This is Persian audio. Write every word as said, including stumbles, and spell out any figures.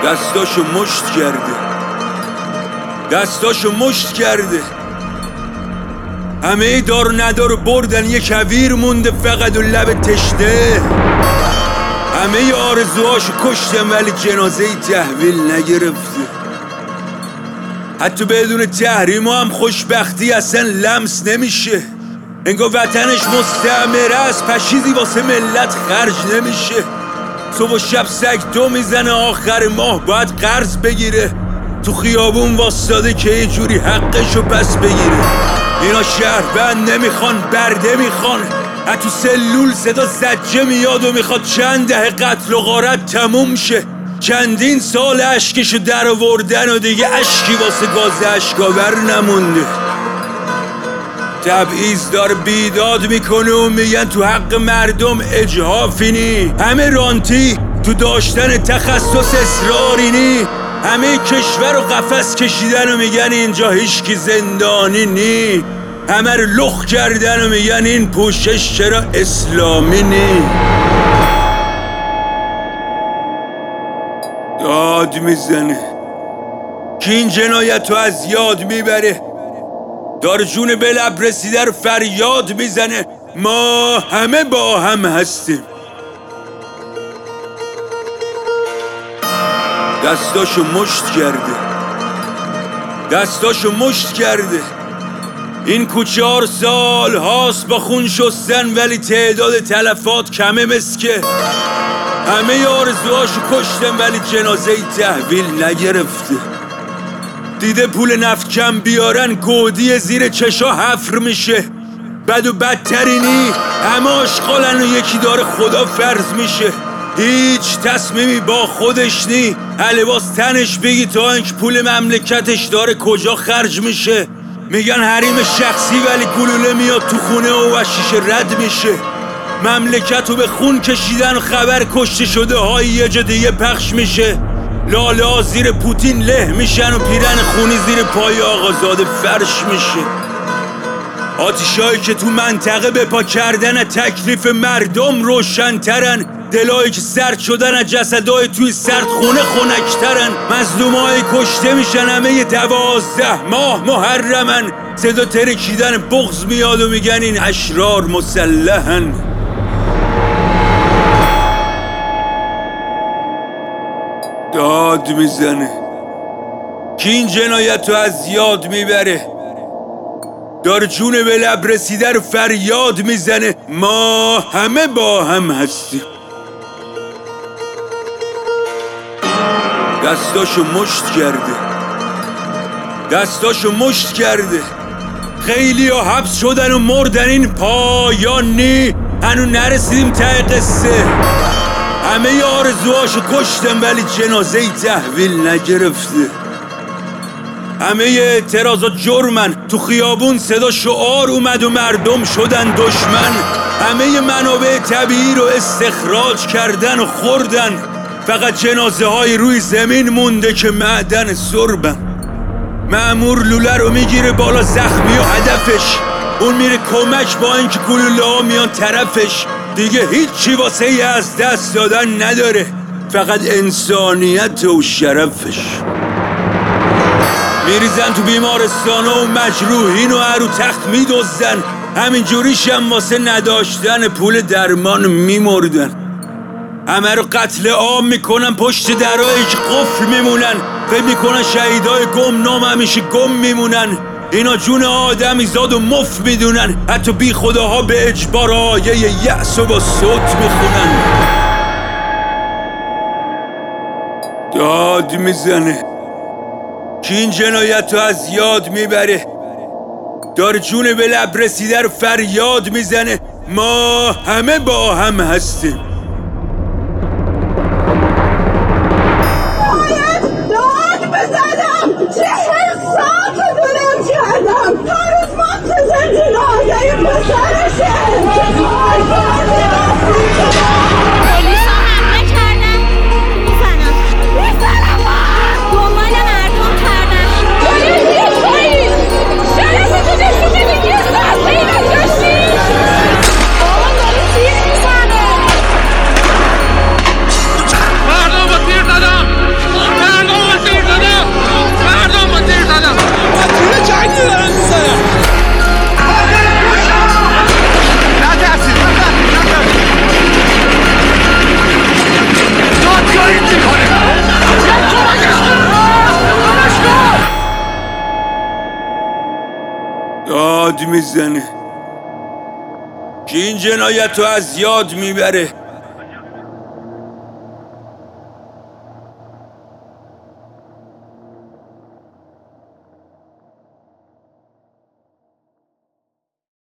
دستاشو مشت کرده، دستاشو مشت کرده. همه دار ندار بردن، یه کویر مونده فقط و لب تشنه. همه آرزوهاشو کشتن ولی جنازه تحویل نگرفته. حتی بدون تحریم هم خوشبختی اصلا لمس نمیشه. انگار وطنش مستعمره است، پشیزی واسه ملت خرج نمیشه. صبح و شب سگ دو میزنه، آخر ماه باید قرض بگیره. تو خیابون واسطاده که یه جوری حقشو پس بگیره. اینا شهروند نمیخوان، برده میخوان. حتی سلول صدا زجه میاد و میخواد چند دهه قتل و غارت تموم شه. چندین سال اشکشو در آوردن و دیگه اشکی واسه گاز اشکاور نمونده. تبعیض داره بیداد میکنه و میگن تو حق مردم اجحافی نی. همه رانتی تو داشتن تخصص اصراری نی. همه کشور و قفس کشیدن و میگن اینجا هیچکی زندانی نی. همه رو لخ کردن و میگن این پوشش چرا اسلامی نی. داد میزنه که این جنایت رو از یاد میبره. دار جون به لب رسیده رو فریاد میزنه. ما همه با هم هستیم. دستاشو مشت کرده، دستاشو مشت کرده. این کوچه ها رو سال هاست با خون شستن ولی تعداد تلفات کمه مسکه. همه آرزوهاشو کشتن ولی جنازه تحویل نگرفته. دیده پول نفت کم بیارن، گودی زیر چشا حفر میشه. بد و بدترینی همه آشغالن و یکی داره خدا فرض میشه. هیچ تصمیمی با خودش نی. لباس تنش بگی تا اینکه پول مملکتش داره کجا خرج میشه. میگن حریم شخصی ولی گلوله میاد تو خونه و وشیش رد میشه. مملکت رو به خون کشیدن و خبر کشته شده های یه جا دیگه پخش میشه. لاله ها زیر پوتین له میشن و پیرن خونی زیر پای آقازاده فرش میشه. آتیشایی که تو منطقه به پا کردن تکلیف مردم روشن‌ترن. دلایی که سرد شدن از جسدای توی سرد خونه خنک‌ترن. مظلومای کشته میشن همه یه دوازده ماه محرمن. صدا ترکیدن بغض میاد و میگن این اشرار مسلحن. داد میزنه که این جنایت رو از یاد میبره. داره جون به لب رسیده رو فریاد میزنه. ما همه با هم هستیم. دستاشو مشت کرده، دستاشو مشت کرده. خیلی ها حبس شدن و مردن، این پایان نی. هنو نرسیدیم ته قصه. همه آرزوهاشو کشتن ولی جنازه تحویل نگرفته. همه اعتراضات جرمن. تو خیابون صدا شعار اومد و مردم شدن دشمن. همه منابع طبیعی رو استخراج کردن و خوردن. فقط جنازه های روی زمین مونده که معدن سربن. مأمور لوله رو میگیره بالا زخمی و هدفش. اون میره کمک با اینکه گلوله ها میان طرفش. دیگه هیچی واسه ای از دست دادن نداره، فقط انسانیت و شرفش. میریزن تو بیمارستان و مجروحین و هر رو تخت میدوزن. همین جوریش هم واسه نداشتن پول درمان میمردن. همه رو قتل عام میکنن، پشت درایی که قفل میمونن. فکر میکنن شهیدای گمنام همیشه گم میمونن. اینا جون آدمی زاد و مف میدونن. حتی بی خداها به اجبار آیه یأس و با صوت میخونن. داد میزنه که این جنایت رو از یاد میبره. داره جون به لب رسیده رو فریاد میزنه. ما همه با هم هستیم. باید داد بزنم. چهل ساعت دونم کردم. هر روز منتظر جنازه پسرشه. کار کردم. پلیسا حمله کردن. میزنم میزنم دنبال مردم کردن. پلیسی تویی. شرفتو نشون بدید. یه ساعت پیدا کشتی. بابا داره تیر میزنه. میزنه که این جنایت رو از یاد میبره.